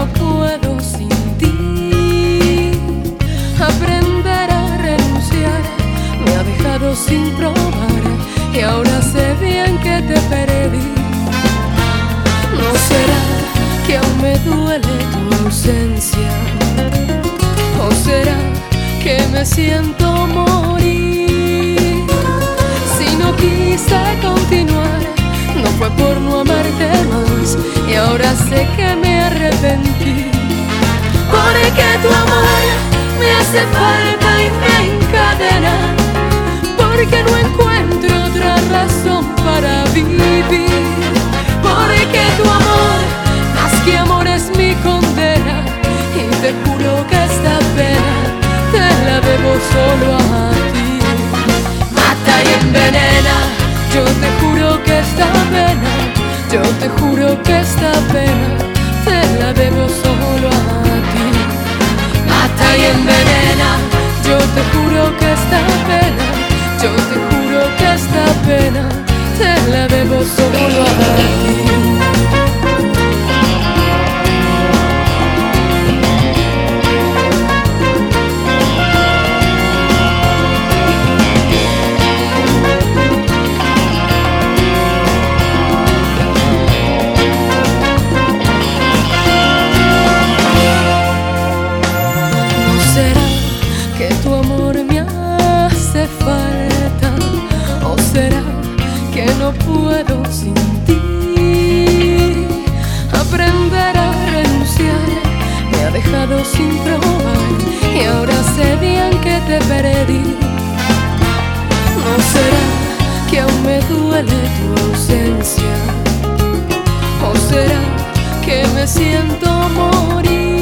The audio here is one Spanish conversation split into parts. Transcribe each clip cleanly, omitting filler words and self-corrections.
no puedo sin ti. Aprender a renunciar me ha dejado sin probar, y ahora sé bien que te perdí. ¿No será que aún me duele tu ausencia? ¿O será que me siento morir? Si no quise continuar, no fue por no amarte más, y ahora sé que me arrepentí. Porque tu amor me hace falta y me encadena, porque no encuentro otra razón para vivir. Porque tu amor, más que amor, es mi condena, y te juro que esta pena te la debo solo a ti. Mata y envenena, yo te juro que esta pena, yo te juro que esta pena te la debo solo a ti. Mata y envenena, yo te juro que esta pena, yo te juro que esta pena te la debo solo a ti. ¿Será que tu amor me hace falta? ¿O será que no puedo sin ti? Aprender a renunciar me ha dejado sin probar, y ahora sé bien que te perdí. ¿No será que aún me duele tu ausencia? ¿O será que me siento morir?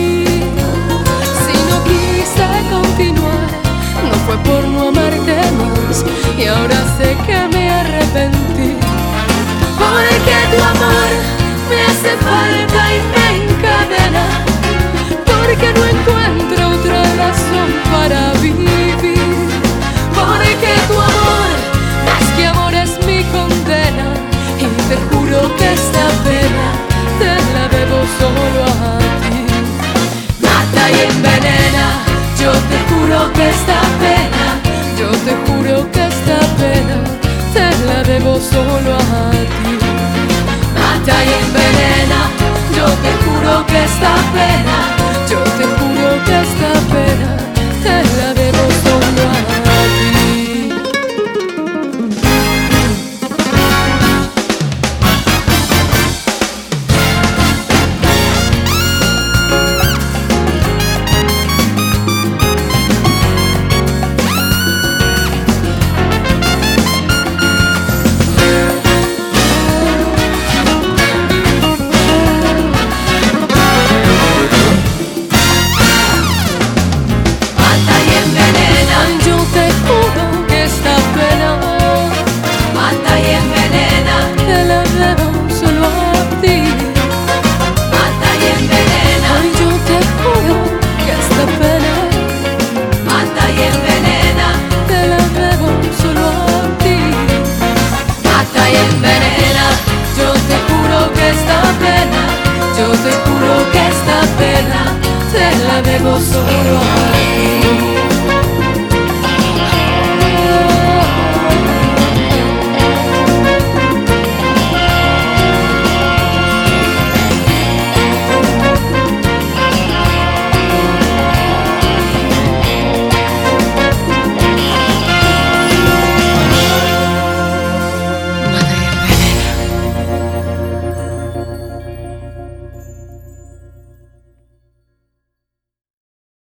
Continuar, no fue por no amarte más, y ahora sé que me arrepentí. Porque tu amor me hace falta y me encadena, porque no encuentro otra razón para vivir. Porque tu amor, más que amor, es mi condena, y te juro que esta pena te la debo solo a ti. Mata y envenena, yo te juro que esta pena, yo te juro que esta pena te la debo solo a ti. Mata y envenena, yo te juro que esta pena, yo te juro que esta pena te la debo